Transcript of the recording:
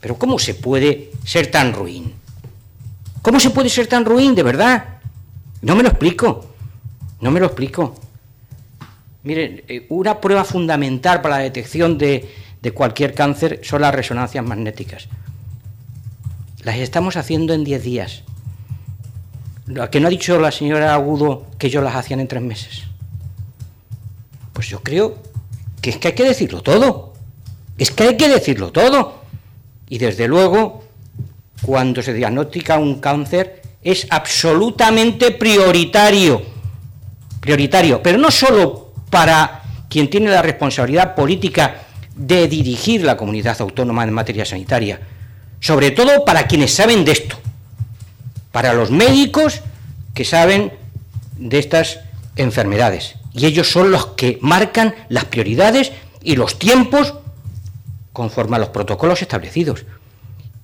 Pero ¿cómo se puede ser tan ruin? ¿Cómo se puede ser tan ruin, de verdad? No me lo explico. Miren, una prueba fundamental para la detección de cualquier cáncer son las resonancias magnéticas. Las estamos haciendo en 10 días. ¿A que no ha dicho la señora Agudo que ellos las hacían en 3 meses? Pues yo creo que es que hay que decirlo todo. Y desde luego, cuando se diagnostica un cáncer, es absolutamente prioritario, pero no solo para quien tiene la responsabilidad política de dirigir la comunidad autónoma en materia sanitaria, sobre todo para quienes saben de esto, para los médicos que saben de estas enfermedades, y ellos son los que marcan las prioridades y los tiempos conforme a los protocolos establecidos.